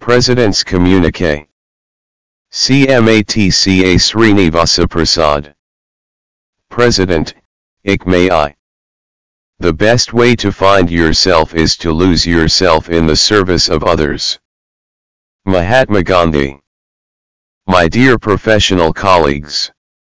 President's Communique. CMATCA Srinivasa Prasad. President, May I. The best way to find yourself is to lose yourself in the service of others. Mahatma Gandhi. My dear professional colleagues.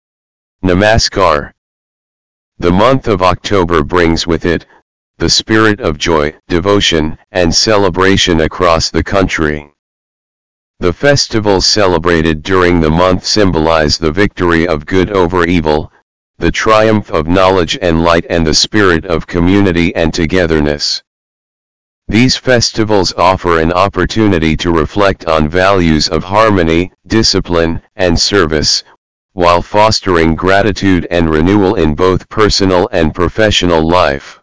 Namaskar. The month of October brings with it the spirit of joy, devotion, and celebration across the country. The festivals celebrated during the month symbolize the victory of good over evil, the triumph of knowledge and light, and the spirit of community and togetherness. These festivals offer an opportunity to reflect on values of harmony, discipline, and service, while fostering gratitude and renewal in both personal and professional life.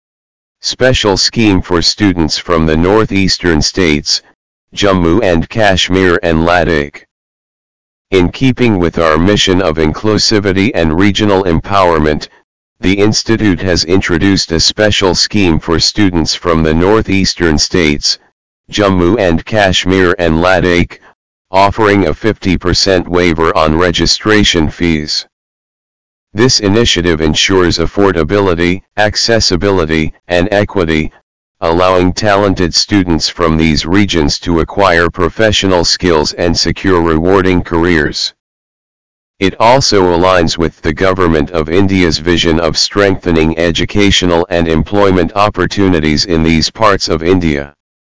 Special scheme for students from the northeastern states, Jammu and Kashmir and Ladakh. In keeping with our mission of inclusivity and regional empowerment, the Institute has introduced a special scheme for students from the northeastern states, Jammu and Kashmir and Ladakh, offering a 50% waiver on registration fees. This initiative ensures affordability, accessibility, and equity, allowing talented students from these regions to acquire professional skills and secure rewarding careers. It also aligns with the Government of India's vision of strengthening educational and employment opportunities in these parts of India.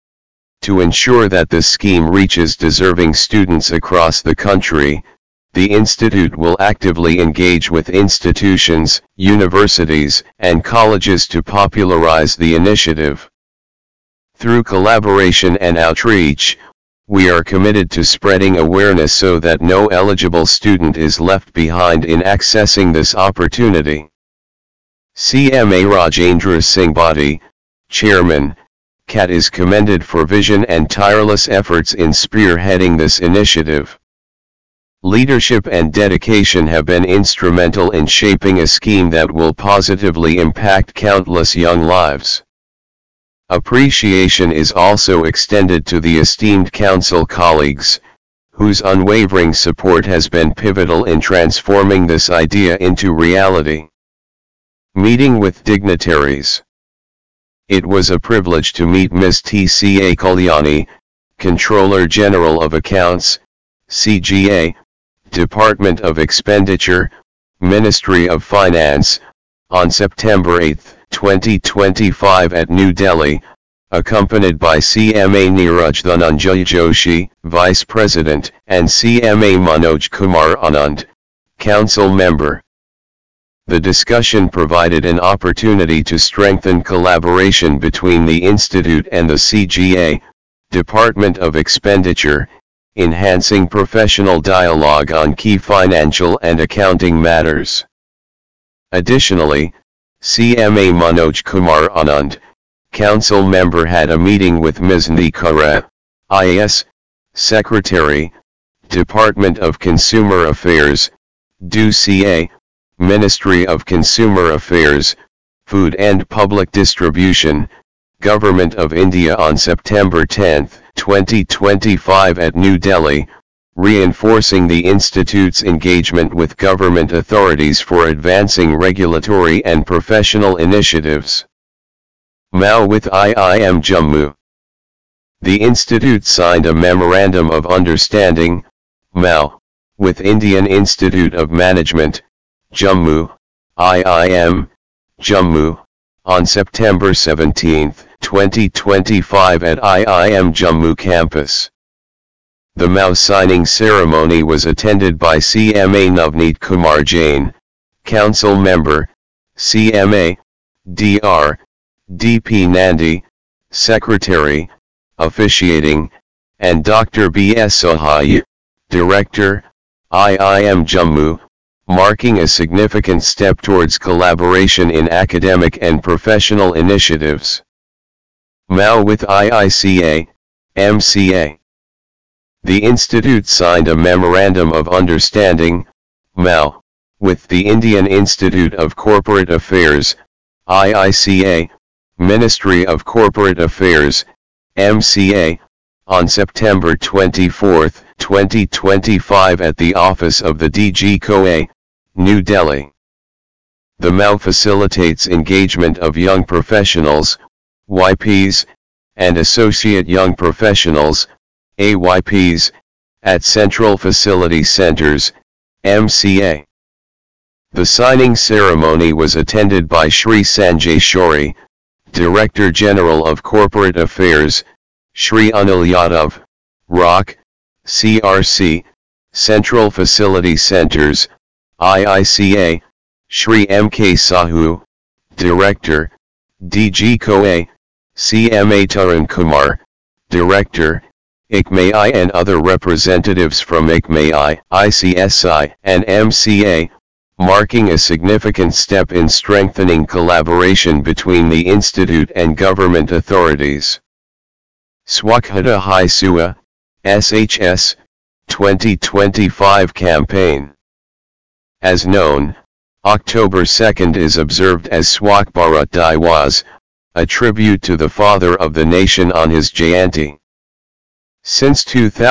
To ensure that this scheme reaches deserving students across the country, the Institute will actively engage with institutions, universities, and colleges to popularize the initiative. Through collaboration and outreach, we are committed to spreading awareness so that no eligible student is left behind in accessing this opportunity. CMA Rajendra Singh Bhatti, Chairman, CAT, is commended for vision and tireless efforts in spearheading this initiative. Leadership and dedication have been instrumental in shaping a scheme that will positively impact countless young lives. Appreciation is also extended to the esteemed council colleagues, whose unwavering support has been pivotal in transforming this idea into reality. Meeting with dignitaries. It was a privilege to meet Ms. T.C.A. Kalyani, Controller General of Accounts, CGA, Department of Expenditure, Ministry of Finance, on September 8, 2025 at New Delhi, accompanied by CMA Neeraj Dhananjay Joshi, Vice President, and CMA Manoj Kumar Anand, Council Member. The discussion provided an opportunity to strengthen collaboration between the Institute and the CGA, Department of Expenditure, enhancing professional dialogue on key financial and accounting matters. Additionally, CMA Manoj Kumar Anand, Council Member, had a meeting with Ms. Nikara, IAS, Secretary, Department of Consumer Affairs, DUCA, Ministry of Consumer Affairs, Food and Public Distribution, Government of India on September 10, 2025 at New Delhi, reinforcing the Institute's engagement with government authorities for advancing regulatory and professional initiatives. MOU with IIM Jammu. The Institute signed a Memorandum of Understanding, MOU, with Indian Institute of Management, Jammu, IIM, Jammu, on September 17, 2025 at IIM Jammu campus. The MOU signing ceremony was attended by CMA Navneet Kumar Jain, Council Member, CMA, Dr. D.P. Nandi, Secretary, Officiating, and Dr. B.S. Sahai, Director, IIM Jammu, marking a significant step towards collaboration in academic and professional initiatives. MOU with IICA, MCA. The Institute signed a Memorandum of Understanding, MOU, with the Indian Institute of Corporate Affairs, IICA, Ministry of Corporate Affairs, MCA, on September 24, 2025 at the office of the DG COA, New Delhi. The MOU facilitates engagement of young professionals, YPs, and associate young professionals, AYPs, at Central Facility Centers, MCA. The signing ceremony was attended by Shri Sanjay Shori, Director General of Corporate Affairs, Shri Anil Yadav, ROC, CRC, Central Facility Centers, IICA, Shri M.K. Sahu, Director, DG COA, CMA Tarun Kumar, Director, ICMAI, and other representatives from ICMAI, ICSI, and MCA, marking a significant step in strengthening collaboration between the Institute and government authorities. Swachhata Hi Sewa, SHS, 2025 campaign. As known, October 2nd is observed as Swachh Bharat Diwas, a tribute to the father of the nation on his Jayanti. Since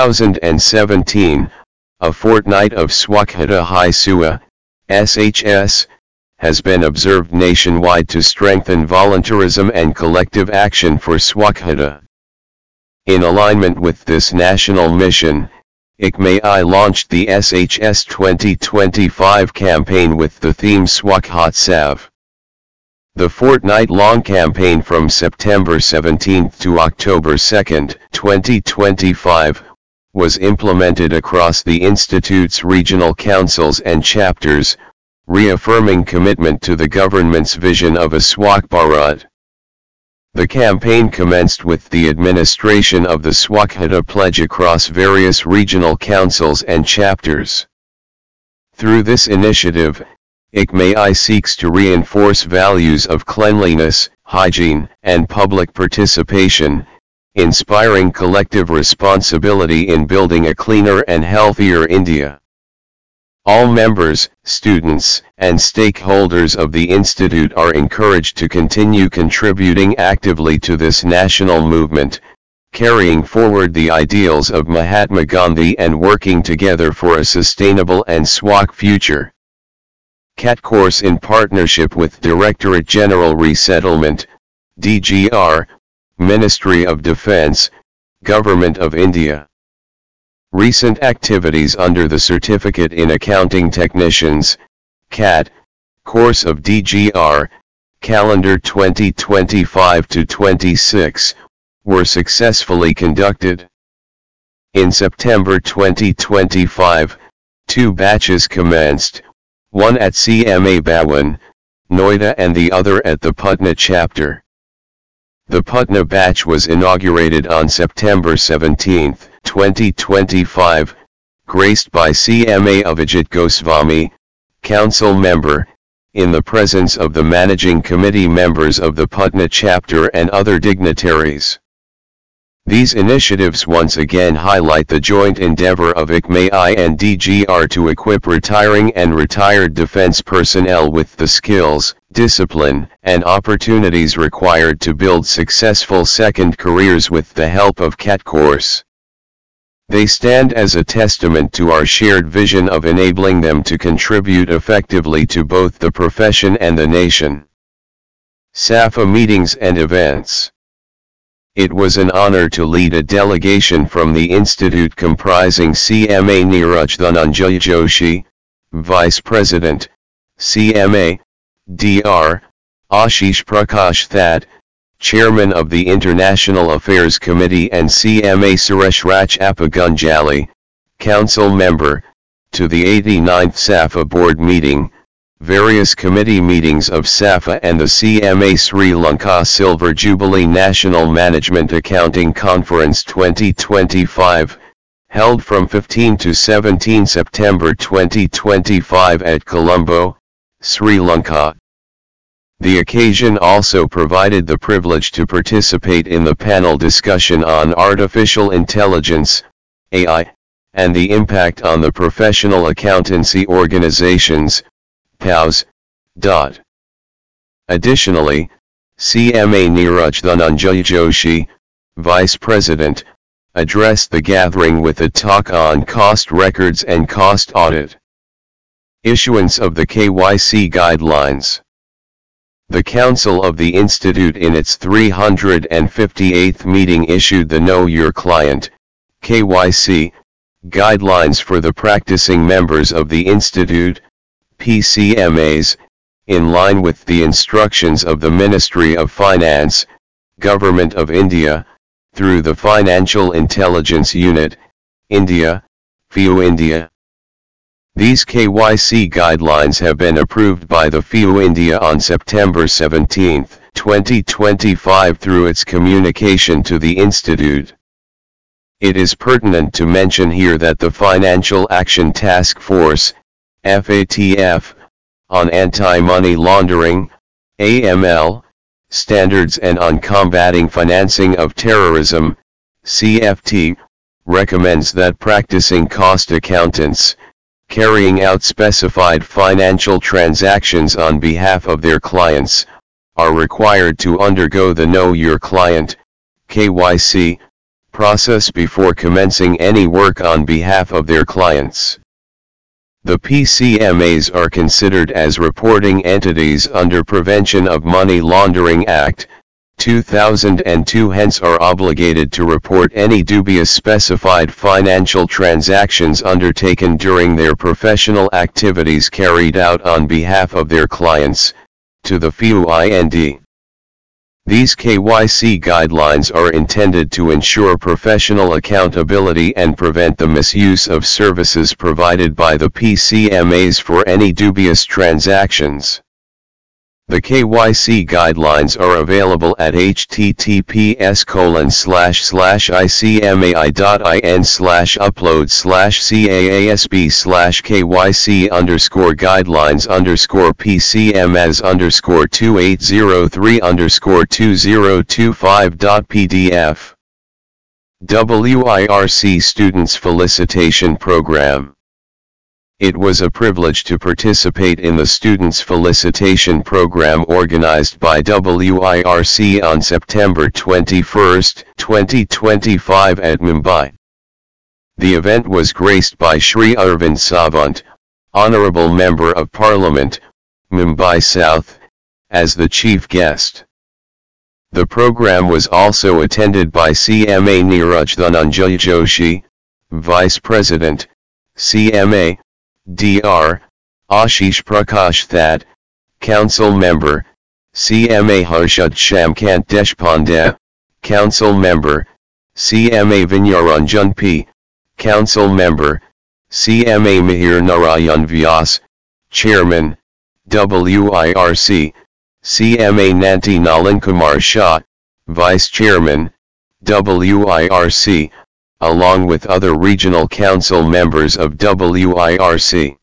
2017, a fortnight of Swachhata Hi Sewa, SHS, has been observed nationwide to strengthen voluntarism and collective action for Swachhata. In alignment with this national mission, ICMAI launched the SHS 2025 campaign with the theme Swachhotsav. The fortnight-long campaign from September 17 to October 2, 2025, was implemented across the Institute's regional councils and chapters, reaffirming commitment to the government's vision of a Swachh Bharat. The campaign commenced with the administration of the Swachhata pledge across various regional councils and chapters. Through this initiative, ICMAI seeks to reinforce values of cleanliness, hygiene, and public participation, inspiring collective responsibility in building a cleaner and healthier India. All members, students, and stakeholders of the Institute are encouraged to continue contributing actively to this national movement, carrying forward the ideals of Mahatma Gandhi and working together for a sustainable and Swachh future. CAT course in partnership with Directorate General Resettlement, DGR, Ministry of Defence, Government of India. Recent activities under the Certificate in Accounting Technicians, CAT, course of DGR, calendar 2025-26, were successfully conducted. In September 2025, 2 batches commenced, one at CMA Bhawan, Noida and the other at the Patna chapter. The Patna batch was inaugurated on September 17, 2025, graced by CMA Avijit Goswami, Council Member, in the presence of the Managing Committee members of the Patna chapter and other dignitaries. These initiatives once again highlight the joint endeavor of ICMAI and DGR to equip retiring and retired defense personnel with the skills, discipline, and opportunities required to build successful second careers with the help of CAT course. They stand as a testament to our shared vision of enabling them to contribute effectively to both the profession and the nation. SAFA meetings and events. It was an honor to lead a delegation from the Institute comprising CMA Neeraj Dhananjay Joshi, Vice President, CMA, Dr. Ashish Prakash That, Chairman of the International Affairs Committee, and CMA Suresh Rachappa Gunjali, Council Member, to the 89th SAFA Board meeting, various committee meetings of SAFA and the CMA Sri Lanka Silver Jubilee National Management Accounting Conference 2025, held from 15 to 17 September 2025 at Colombo, Sri Lanka. The occasion also provided the privilege to participate in the panel discussion on artificial intelligence, AI, and the impact on the professional accountancy organizations, POWs. Additionally, CMA Neeraj Dhananjay Joshi, Vice President, addressed the gathering with a talk on cost records and cost audit. Issuance of the KYC guidelines. The Council of the Institute in its 358th meeting issued the Know Your Client, KYC, guidelines for the practicing members of the Institute, PCMAs, in line with the instructions of the Ministry of Finance, Government of India, through the Financial Intelligence Unit, India, FIU India. These KYC guidelines have been approved by the FIU India on September 17, 2025 through its communication to the Institute. It is pertinent to mention here that the Financial Action Task Force, FATF, on Anti-Money Laundering, AML, Standards and on Combating Financing of Terrorism, CFT, recommends that practicing cost accountants, carrying out specified financial transactions on behalf of their clients, are required to undergo the Know Your Client, KYC, process before commencing any work on behalf of their clients. The PCMAs are considered as reporting entities under Prevention of Money Laundering Act, 2002, hence are obligated to report any dubious specified financial transactions undertaken during their professional activities carried out on behalf of their clients, to the FIU-IND. These KYC guidelines are intended to ensure professional accountability and prevent the misuse of services provided by the PCMAs for any dubious transactions. The KYC guidelines are available at https://icmi.in/upload/caasb/KYC_guidelines_PCMAs_2025.pdf. WIRC Students Felicitation Program. It was a privilege to participate in the Students Felicitation Program organized by WIRC on September 21, 2025 at Mumbai. The event was graced by Shri Arvind Savant, Honorable Member of Parliament, Mumbai South, as the chief guest. The program was also attended by CMA Neeraj Dhananjay Joshi, Vice President, CMA, Dr. Ashish Prakash That, Council Member, CMA Harshad Shamkant Deshpande, Council Member, CMA Vinyaranjan P., Council Member, CMA Mihir Narayan Vyas, Chairman, WIRC, CMA Nanti Nalan Kumar Shah, Vice Chairman, WIRC, along with other regional council members of WIRC.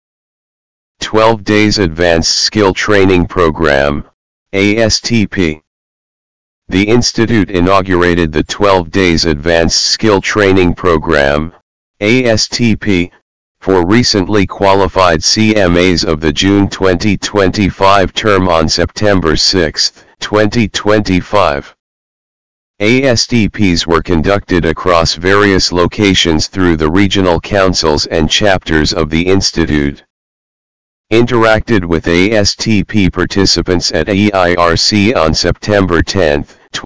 12 Days Advanced Skill Training Program, ASTP. The Institute inaugurated the 12 Days Advanced Skill Training Program, ASTP, for recently qualified CMAs of the June 2025 term on September 6, 2025. ASTPs were conducted across various locations through the regional councils and chapters of the Institute. Interacted with ASTP participants at EIRC on September 10,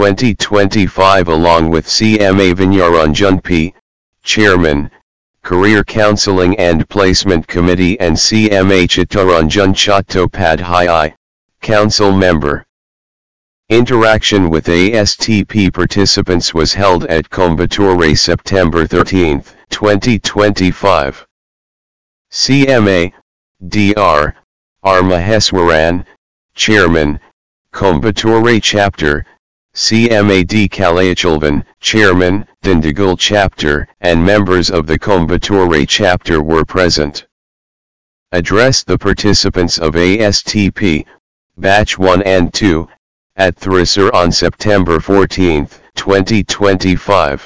2025 along with CMA Vinyaranjan P., Chairman, Career Counseling and Placement Committee and CMA Chittaranjan Chattopadhyay, Council Member. Interaction with ASTP participants was held at Coimbatore September 13, 2025. CMA, Dr. R. Maheswaran, Chairman, Coimbatore Chapter, CMA D. Kalayachalvan, Chairman, Dindigul Chapter, and members of the Coimbatore Chapter were present. Addressed the participants of ASTP, Batch 1 and 2, at Thrissur on September 14, 2025.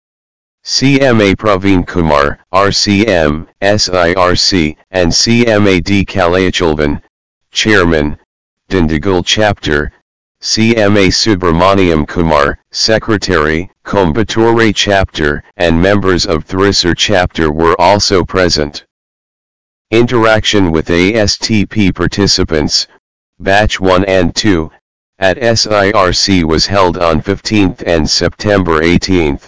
CMA Praveen Kumar, RCM, SIRC, and CMA D. Kalayachalvan, Chairman, Dindigul Chapter, CMA Subramaniam Kumar, Secretary, Coimbatore Chapter, and members of Thrissur Chapter were also present. Interaction with ASTP participants, Batch 1 and 2, at SIRC was held on 15th and September 18,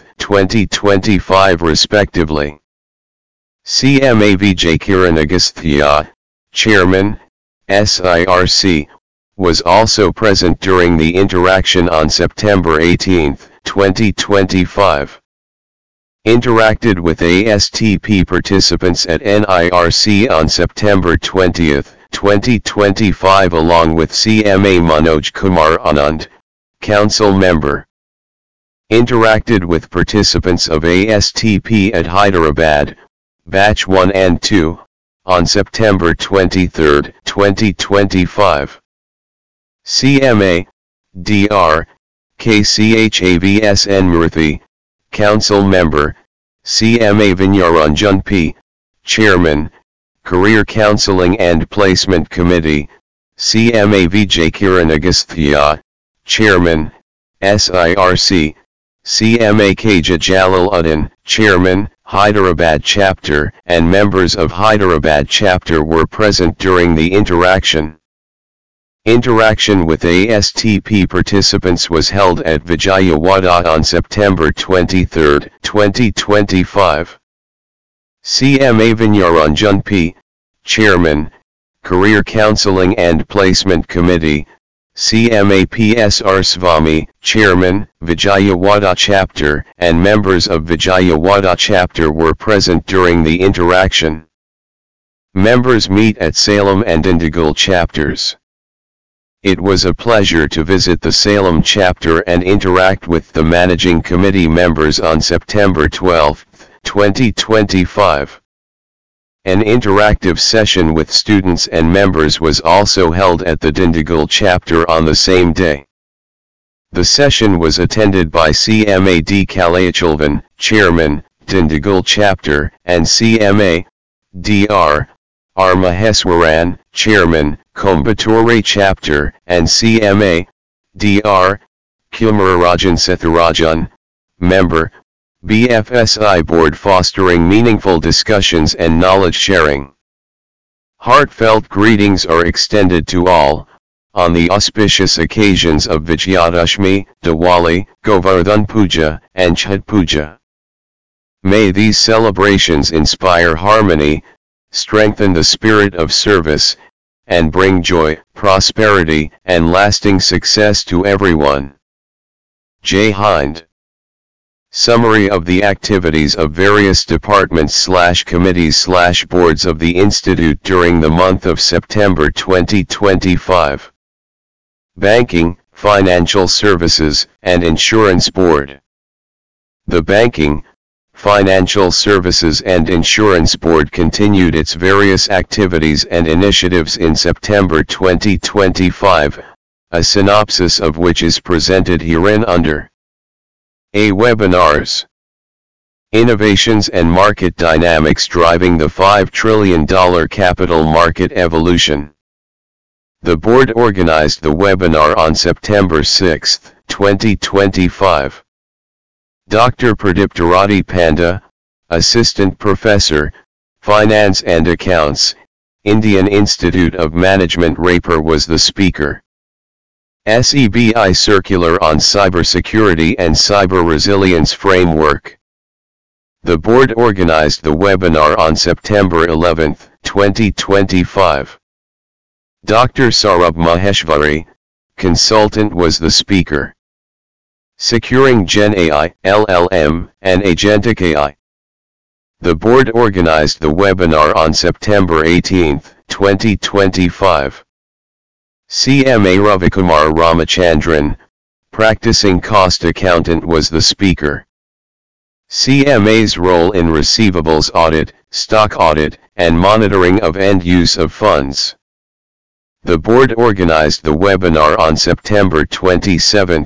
2025 respectively. CMA Vijay Kiran Agastya, Chairman, SIRC, was also present during the interaction on September 18, 2025. Interacted with ASTP participants at NIRC on September 20, 2025 along with CMA Manoj Kumar Anand, Council Member. Interacted with participants of ASTP at Hyderabad, Batch 1 and 2, on September 23, 2025. CMA, Dr. KCHAVSN Murthy, Council Member, CMA Vinyaranjan P., Chairman, Career Counseling and Placement Committee, CMA Vijay Kiran Agastya, Chairman, SIRC, CMA Kaja Jalaluddin, Chairman, Hyderabad Chapter, and members of Hyderabad Chapter were present during the interaction. Interaction with ASTP participants was held at Vijayawada on September 23, 2025. CMA Vinyaranjan P., Chairman, Career Counseling and Placement Committee, CMA PSR Swami, Chairman, Vijayawada Chapter, and members of Vijayawada Chapter were present during the interaction. Members meet at Salem and Dindigul chapters. It was a pleasure to visit the Salem chapter and interact with the Managing Committee members on September 12, 2025. An interactive session with students and members was also held at the Dindigul chapter on the same day. The session was attended by CMA D. Kalayachalvan, Chairman, Dindigul chapter, and CMA, Dr. R. Maheswaran, Chairman, Coimbatore Chapter, and CMA, Dr. Kumarajan Setharajan, Member, BFSI Board fostering meaningful discussions and knowledge sharing. Heartfelt greetings are extended to all, on the auspicious occasions of Vijayadashmi, Diwali, Govardhan Puja, and Chhath Puja. May these celebrations inspire harmony, strengthen the spirit of service, and bring joy, prosperity, and lasting success to everyone. Jai Hind. Summary of the activities of various departments/committees/boards of the Institute during the month of September 2025. Banking, Financial Services, and Insurance Board. The Banking, Financial Services and Insurance Board continued its various activities and initiatives in September 2025, a synopsis of which is presented herein under. A. Webinars. Innovations and Market Dynamics Driving the $5 Trillion Capital Market Evolution. The board organized the webinar on September 6, 2025. Dr. Pradiptarati Panda, Assistant Professor, Finance and Accounts, Indian Institute of Management Raipur was the speaker. SEBI Circular on Cybersecurity and Cyber Resilience Framework. The board organized the webinar on September 11, 2025. Dr. Saurabh Maheshwari, consultant was the speaker. Securing Gen AI, LLM, and Agentic AI. The board organized the webinar on September 18, 2025. CMA Ravikumar Ramachandran, practicing cost accountant was the speaker. CMA's role in receivables audit, stock audit, and monitoring of end use of funds. The board organized the webinar on September 27,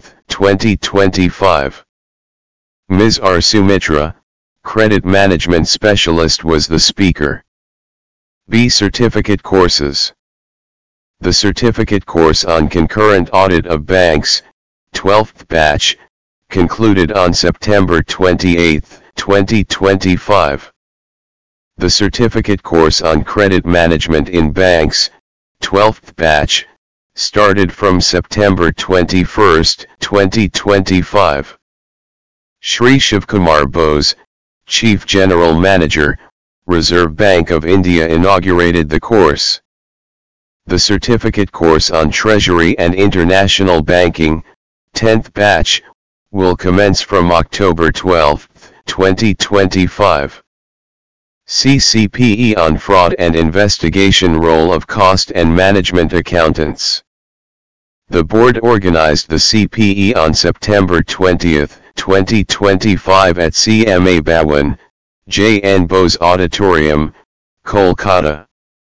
2025. Ms. R. Sumitra, Credit Management Specialist was the speaker. B. Certificate Courses. The certificate course on concurrent audit of banks, 12th batch, concluded on September 28, 2025. The certificate course on credit management in banks, 12th batch, started from September 21, 2025. Shri Shivkumar Bose, Chief General Manager, Reserve Bank of India, inaugurated the course. The certificate course on Treasury and International Banking, 10th batch, will commence from October 12, 2025. CCPE on Fraud and Investigation Role of Cost and Management Accountants. The board organized the CPE on September 20, 2025 at CMA Bhawan, J. N. Bose Auditorium, Kolkata.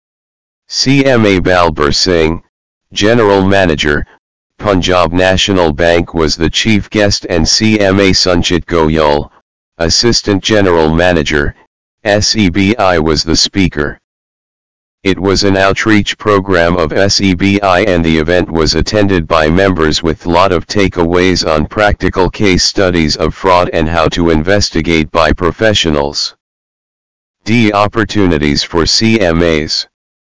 CMA Balbir Singh, General Manager, Punjab National Bank, was the chief guest, and CMA Sanchit Goyal, Assistant General Manager, SEBI, was the speaker. It was an outreach program of SEBI, and the event was attended by members with lot of takeaways on practical case studies of fraud and how to investigate by professionals. Opportunities for CMAs.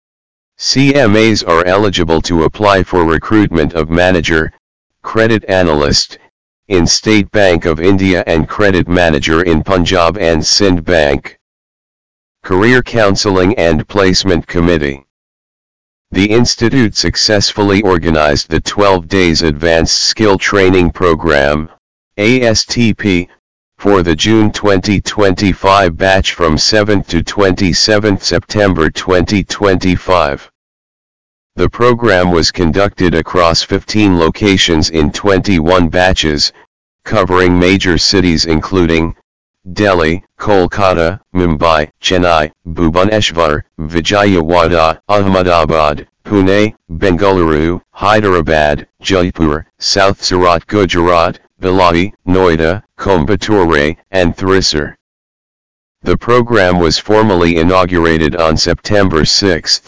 CMAs are eligible to apply for recruitment of manager, credit analyst, in State Bank of India and credit manager in Punjab and Sindh Bank. Career Counseling and Placement Committee. The Institute successfully organized the 12 days Advanced Skill Training Program, ASTP, for the June 2025 batch from 7th to 27th September 2025. The program was conducted across 15 locations in 21 batches, covering major cities including Delhi, Kolkata, Mumbai, Chennai, Bhubaneswar, Vijayawada, Ahmedabad, Pune, Bengaluru, Hyderabad, Jaipur, South Surat, Gujarat, Bellary, Noida, Coimbatore, and Thrissur. The program was formally inaugurated on September 6,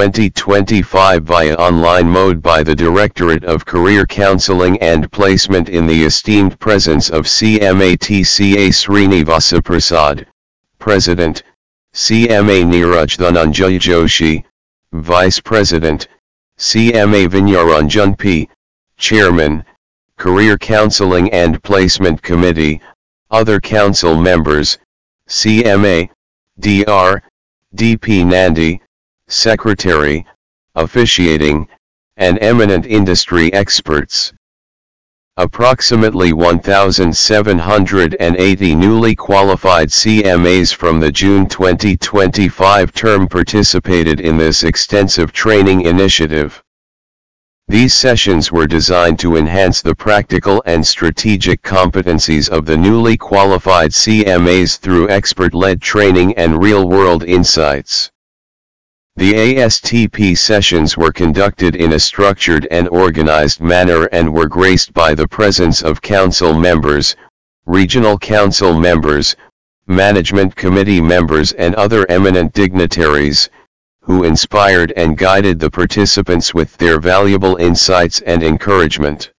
2025 via online mode by the Directorate of Career Counseling and Placement in the esteemed presence of CMA-TCA Srinivasa Prasad, President, CMA Neeraj Dhananjay Joshi, Vice President, CMA Vinyaranjan P., Chairman, Career Counseling and Placement Committee, other council members, CMA, Dr. D.P. Nandi, Secretary, officiating, and eminent industry experts. Approximately 1,780 newly qualified CMAs from the June 2025 term participated in this extensive training initiative. These sessions were designed to enhance the practical and strategic competencies of the newly qualified CMAs through expert-led training and real-world insights. The ASTP sessions were conducted in a structured and organized manner and were graced by the presence of council members, regional council members, management committee members and other eminent dignitaries, who inspired and guided the participants with their valuable insights and encouragement.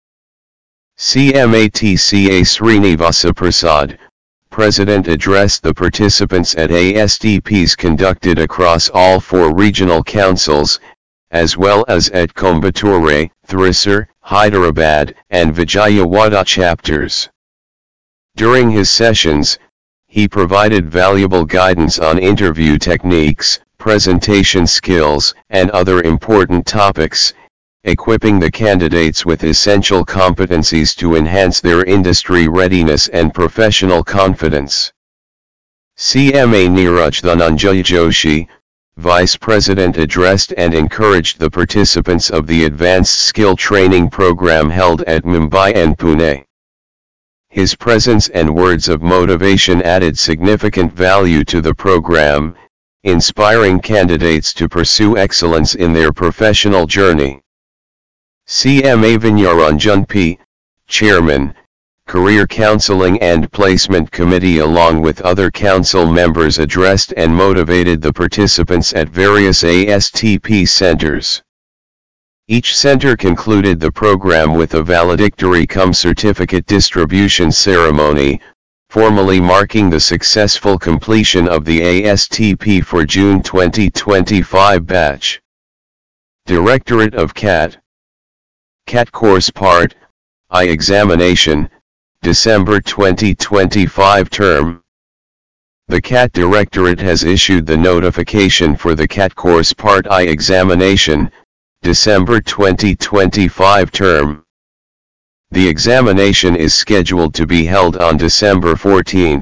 CMA-TCA Srinivasa Prasad, President, addressed the participants at ASTPs conducted across all 4 regional councils, as well as at Coimbatore, Thrissur, Hyderabad, and Vijayawada chapters. During his sessions, he provided valuable guidance on interview techniques, presentation skills, and other important topics, equipping the candidates with essential competencies to enhance their industry readiness and professional confidence. CMA Neeraj Dhananjay Joshi, Vice President, addressed and encouraged the participants of the Advanced Skill Training Program held at Mumbai and Pune. His presence and words of motivation added significant value to the program, inspiring candidates to pursue excellence in their professional journey. CMA Vinyaranjan P., Chairman, Career Counseling and Placement Committee, along with other council members, addressed and motivated the participants at various ASTP centers. Each center concluded the program with a valedictory cum certificate distribution ceremony, formally marking the successful completion of the ASTP for June 2025 batch. Directorate of CAT. CAT Course Part I Examination, December 2025 term. The CAT Directorate has issued the notification for the CAT Course Part I Examination, December 2025 term. The examination is scheduled to be held on December 14,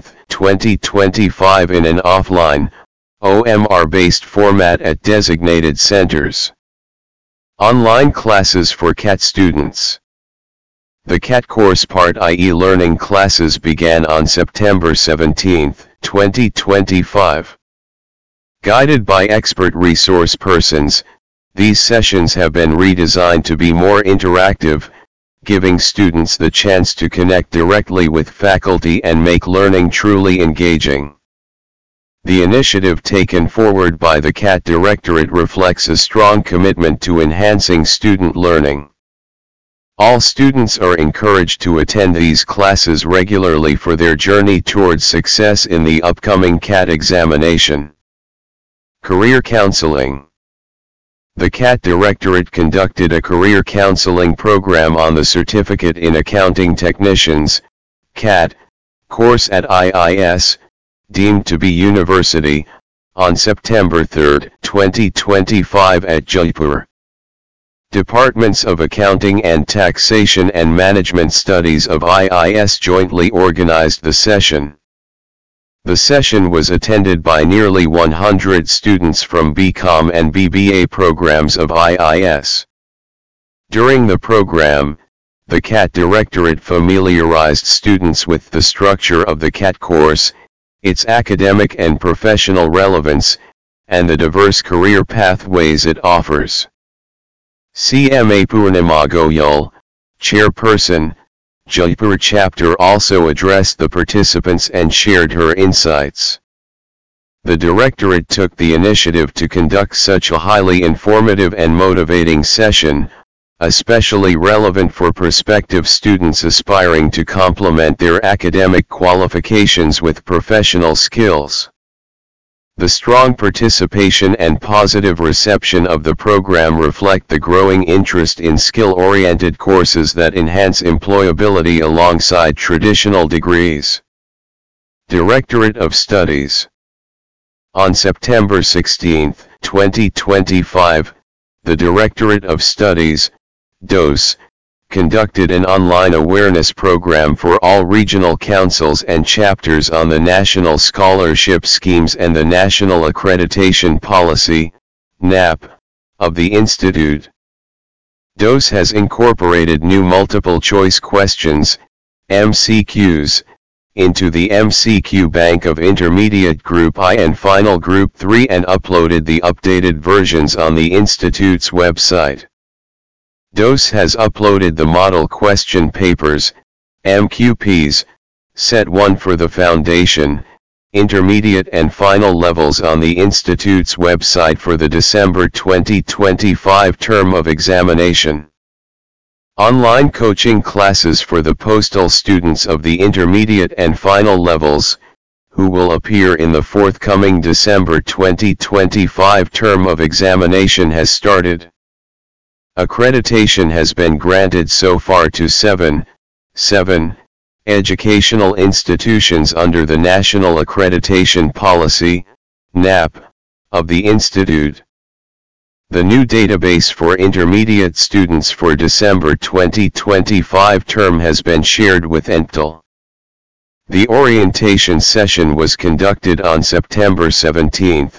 2025 in an offline, OMR-based format at designated centers. Online classes for CAT students. The CAT Course Part I e-learning classes began on September 17, 2025. Guided by expert resource persons, these sessions have been redesigned to be more interactive, giving students the chance to connect directly with faculty and make learning truly engaging. The initiative taken forward by the CAT Directorate reflects a strong commitment to enhancing student learning. All students are encouraged to attend these classes regularly for their journey towards success in the upcoming CAT examination. Career Counseling. The CAT Directorate conducted a career counseling program on the Certificate in Accounting Technicians, CAT, course at IIS, deemed to be university, on September 3, 2025 at Jaipur. Departments of Accounting and Taxation and Management Studies of IIS jointly organized the session. The session was attended by nearly 100 students from BCom and BBA programs of IIS. During the program, the CAT Directorate familiarized students with the structure of the CAT course, its academic and professional relevance, and the diverse career pathways it offers. CMA Purnima Goyal, Chairperson, Jaipur chapter also addressed the participants and shared her insights. The Directorate took the initiative to conduct such a highly informative and motivating session, especially relevant for prospective students aspiring to complement their academic qualifications with professional skills. The strong participation and positive reception of the program reflect the growing interest in skill-oriented courses that enhance employability alongside traditional degrees. Directorate of Studies. On September 16, 2025, the Directorate of Studies, DOS, conducted an online awareness program for all regional councils and chapters on the National Scholarship Schemes and the National Accreditation Policy, NAP, of the Institute. DOS has incorporated new multiple-choice questions, MCQs, into the MCQ Bank of Intermediate Group I and Final Group 3 and uploaded the updated versions on the Institute's website. DOS has uploaded the model question papers, MQPs, Set 1 for the foundation, intermediate and final levels on the Institute's website for the December 2025 term of examination. Online coaching classes for the postal students of the intermediate and final levels, who will appear in the forthcoming December 2025 term of examination has started. Accreditation has been granted so far to 7 educational institutions under the National Accreditation Policy, NAP, of the Institute. The new database for intermediate students for December 2025 term has been shared with NTL. The orientation session was conducted on September 17,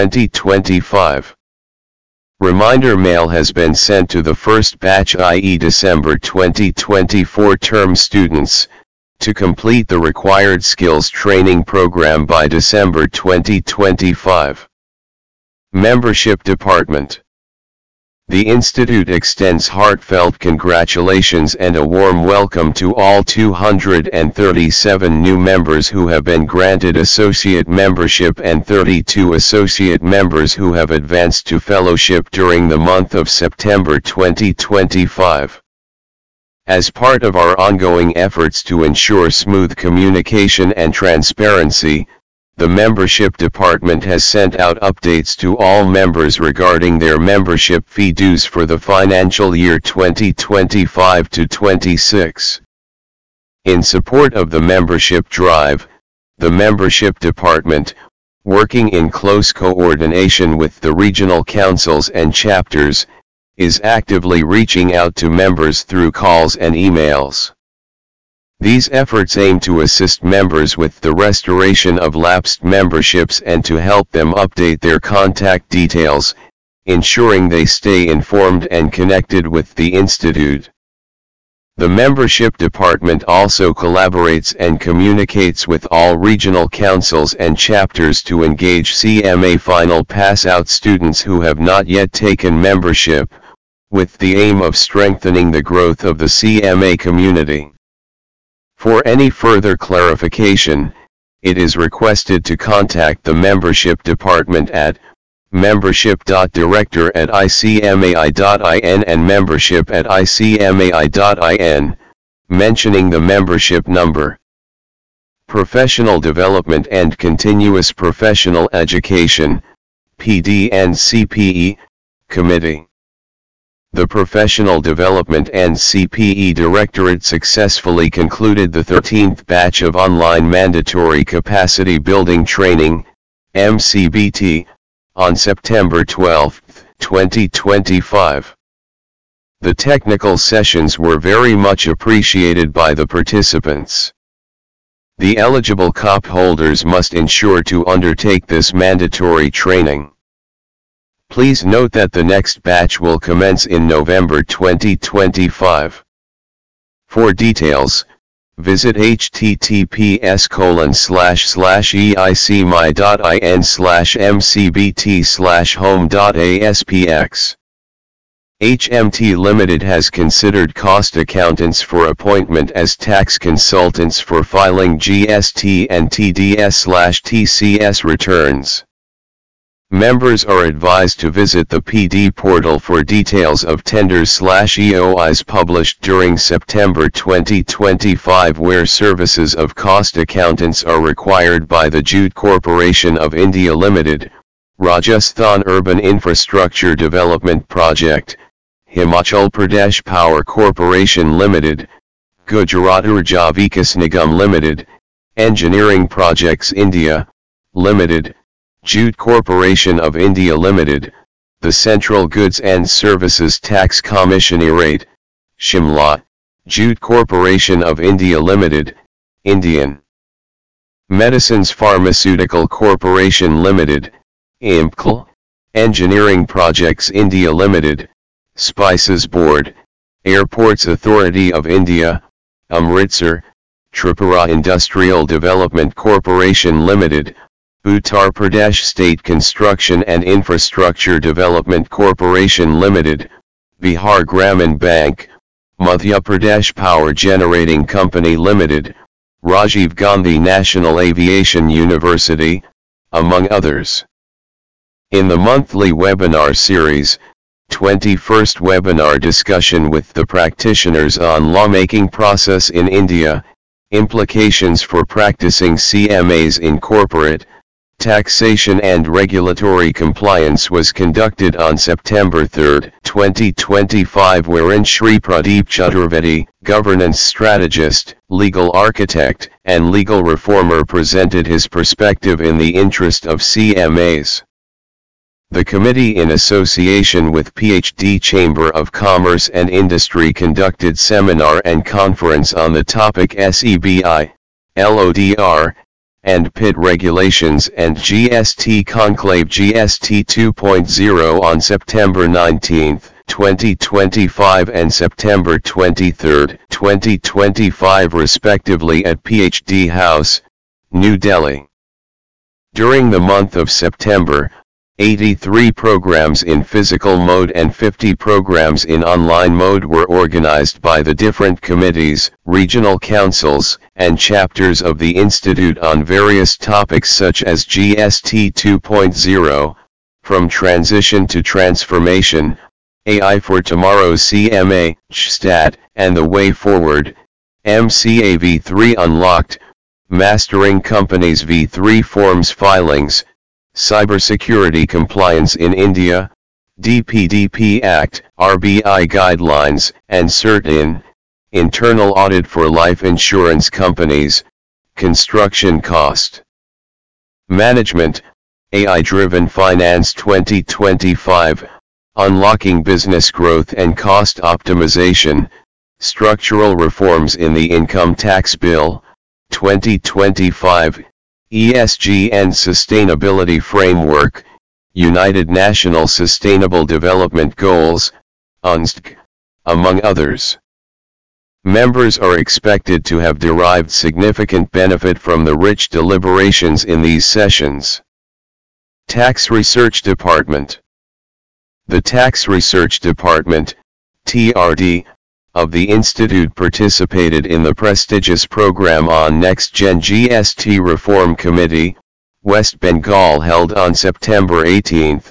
2025. Reminder mail has been sent to the first batch, i.e. December 2024 term students, to complete the required skills training program by December 2025. Membership Department. The Institute extends heartfelt congratulations and a warm welcome to all 237 new members who have been granted associate membership and 32 associate members who have advanced to fellowship during the month of September 2025. As part of our ongoing efforts to ensure smooth communication and transparency, the membership department has sent out updates to all members regarding their membership fee dues for the financial year 2025 to 26. In support of the membership drive, the membership department, working in close coordination with the regional councils and chapters, is actively reaching out to members through calls and emails. These efforts aim to assist members with the restoration of lapsed memberships and to help them update their contact details, ensuring they stay informed and connected with the Institute. The membership department also collaborates and communicates with all regional councils and chapters to engage CMA Final Pass-out students who have not yet taken membership, with the aim of strengthening the growth of the CMA community. For any further clarification, it is requested to contact the membership department at membership.director@icmai.in and membership@icmai.in, mentioning the membership number. Professional Development and Continuous Professional Education, PD&CPE, Committee. The Professional Development and CPE Directorate successfully concluded the 13th batch of online mandatory capacity building training, MCBT, on September 12, 2025. The technical sessions were very much appreciated by the participants. The eligible COP holders must ensure to undertake this mandatory training. Please note that the next batch will commence in November 2025. For details, visit https://eicmi.in/mcbt/home.aspx. HMT Limited has considered cost accountants for appointment as tax consultants for filing GST and TDS/TCS returns. Members are advised to visit the PD portal for details of tenders/EOIs published during September 2025 where services of cost accountants are required by the Jute Corporation of India Limited, Rajasthan Urban Infrastructure Development Project, Himachal Pradesh Power Corporation Limited, Gujarat Urja Vikas Nigam Limited, Engineering Projects India Limited, Jute Corporation of India Limited, the Central Goods and Services Tax Commissionerate, Shimla, Jute Corporation of India Limited, Indian Medicines Pharmaceutical Corporation Limited, IMCL, Engineering Projects India Limited, Spices Board, Airports Authority of India, Amritsar, Tripura Industrial Development Corporation Limited, Uttar Pradesh State Construction and Infrastructure Development Corporation Limited, Bihar Gramin Bank, Madhya Pradesh Power Generating Company Limited, Rajiv Gandhi National Aviation University, among others. In the monthly webinar series, 21st webinar discussion with the practitioners on lawmaking process in India, implications for practicing CMAs in corporate, taxation and regulatory compliance was conducted on September 3, 2025 wherein Shri Pradeep Chaturvedi, governance strategist, legal architect, and legal reformer presented his perspective in the interest of CMAs. The committee in association with PhD Chamber of Commerce and Industry conducted seminar and conference on the topic SEBI, LODR, and PIT regulations and GST Conclave GST 2.0 on September 19, 2025 and September 23, 2025 respectively at PhD House, New Delhi. During the month of September, 83 programs in physical mode and 50 programs in online mode were organized by the different committees, regional councils, and chapters of the Institute on various topics such as GST 2.0, from transition to transformation, AI for Tomorrow's CMA, CHSTAT, and the Way Forward, MCA V3 Unlocked, Mastering Companies V3 Forms Filings, Cybersecurity Compliance in India, DPDP Act, RBI Guidelines, and CERT-IN, Internal Audit for Life Insurance Companies, Construction Cost Management, AI-Driven Finance 2025, Unlocking Business Growth and Cost Optimization, Structural Reforms in the Income Tax Bill, 2025, ESG and Sustainability Framework, United Nations Sustainable Development Goals, UNSDG, among others. Members are expected to have derived significant benefit from the rich deliberations in these sessions. Tax Research Department. The Tax Research Department, TRD, of the Institute participated in the prestigious program on Next Gen GST Reform Committee, West Bengal held on September 18,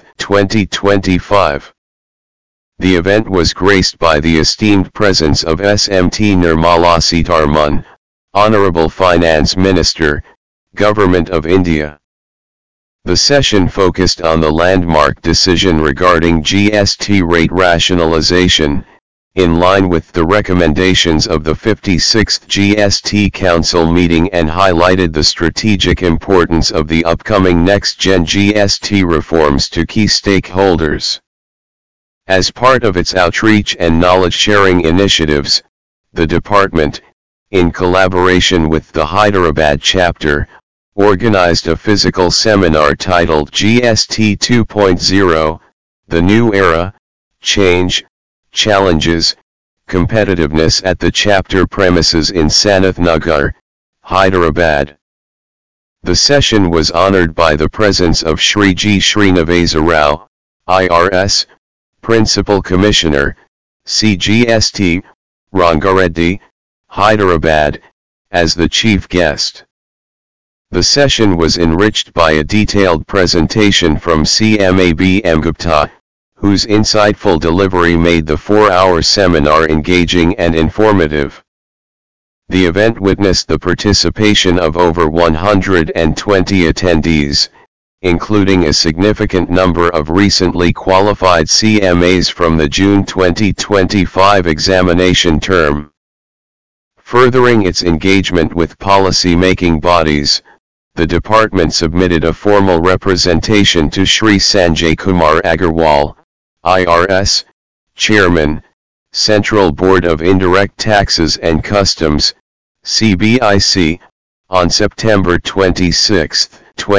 2025. The event was graced by the esteemed presence of SMT Nirmala Sitharaman, Honorable Finance Minister, Government of India. The session focused on the landmark decision regarding GST rate rationalization, in line with the recommendations of the 56th GST Council meeting, and highlighted the strategic importance of the upcoming next-gen GST reforms to key stakeholders. As part of its outreach and knowledge-sharing initiatives, the department, in collaboration with the Hyderabad chapter, organized a physical seminar titled GST 2.0, The New Era, Change, Challenges, Competitiveness at the chapter premises in Sanath Nagar, Hyderabad. The session was honored by the presence of Shri G. Srinivasa Rao, IRS, Principal Commissioner, CGST, Rangareddy, Hyderabad, as the chief guest. The session was enriched by a detailed presentation from CMA B.M. Gupta, whose insightful delivery made the 4-hour seminar engaging and informative. The event witnessed the participation of over 120 attendees, including a significant number of recently qualified CMAs from the June 2025 examination term. Furthering its engagement with policy-making bodies, the department submitted a formal representation to Shri Sanjay Kumar Agarwal, IRS, Chairman, Central Board of Indirect Taxes and Customs, CBIC, on September 26,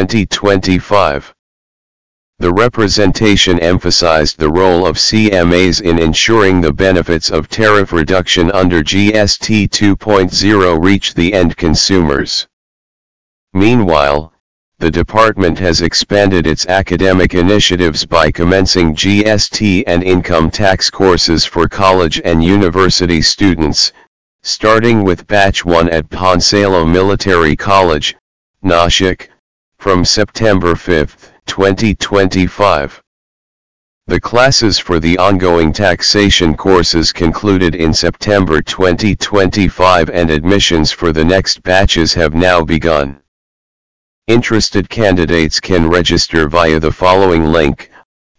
2025. The representation emphasized the role of CMAs in ensuring the benefits of tariff reduction under GST 2.0 reach the end consumers. Meanwhile, the department has expanded its academic initiatives by commencing GST and income tax courses for college and university students, starting with Batch 1 at Pansala Military College, Nashik, from September 5, 2025. The classes for the ongoing taxation courses concluded in September 2025 and admissions for the next batches have now begun. Interested candidates can register via the following link,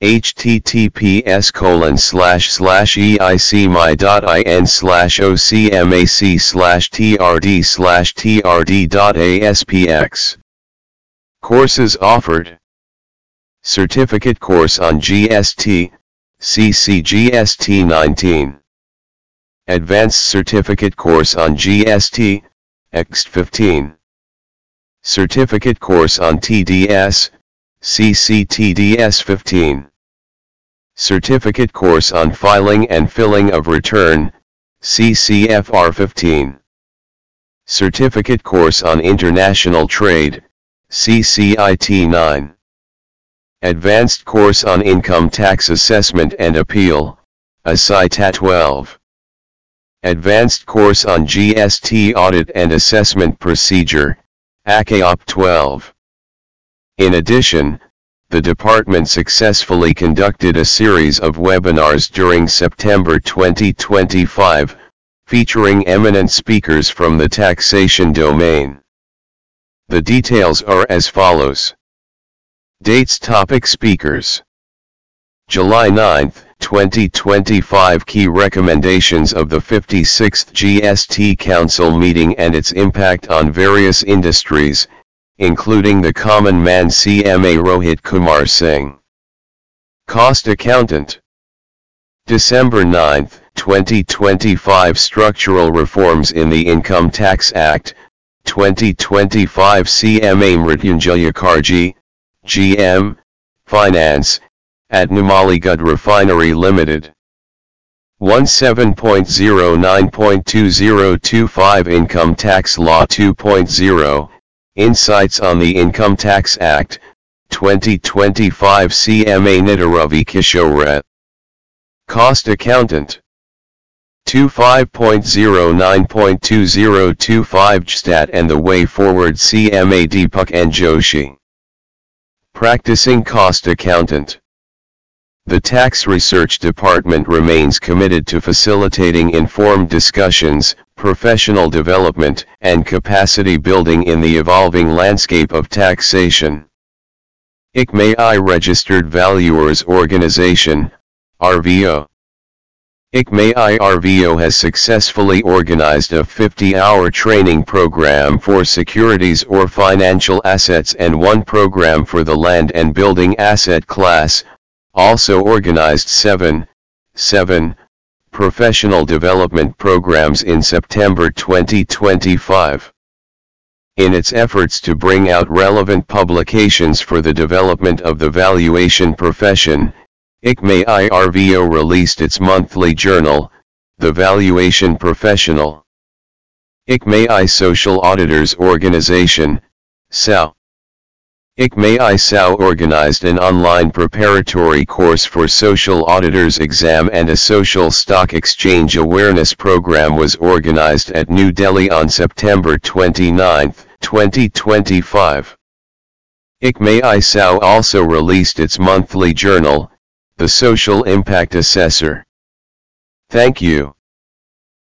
https://eicmi.in/ocmac/trd/trd.aspx. Courses offered: Certificate Course on GST, CCGST 19. Advanced Certificate Course on GST, EXT 15. Certificate Course on TDS, CCTDS 15. Certificate Course on Filing and Filling of Return, CCFR 15. Certificate Course on International Trade, CCIT 9. Advanced Course on Income Tax Assessment and Appeal, ASITA 12. Advanced Course on GST Audit and Assessment Procedure, ACAOP 12. In addition, the department successfully conducted a series of webinars during September 2025, featuring eminent speakers from the taxation domain. The details are as follows. Dates. Topic. Speakers. July 9, 2025. Key recommendations of the 56th GST Council meeting and its impact on various industries, including the common man. CMA Rohit Kumar Singh, Cost Accountant. December 9, 2025. Structural reforms in the Income Tax Act, 2025. CMA Mrityunjaya Karji, GM, Finance, at Numaligarh Refinery Limited. 17.09.2025 Income Tax Law 2.0, Insights on the Income Tax Act, 2025. CMA Nidaravi Kishore, Cost Accountant. 25.09.2025 JSTAT and the Way Forward. CMA Deepak N. Joshi, Practicing Cost Accountant. The Tax Research Department remains committed to facilitating informed discussions, professional development, and capacity building in the evolving landscape of taxation. ICMAI Registered Valuers Organization, RVO. ICMAI RVO has successfully organized a 50-hour training program for securities or financial assets and one program for the land and building asset class, also organized 7 professional development programs in September 2025. In its efforts to bring out relevant publications for the development of the valuation profession, ICMAI RVO released its monthly journal, The Valuation Professional. ICMAI Social Auditors Organization, SAO. ICMAI SAO organized an online preparatory course for social auditors exam, and a social stock exchange awareness program was organized at New Delhi on September 29, 2025. ICMAI SAO also released its monthly journal, The Social Impact Assessor. Thank you.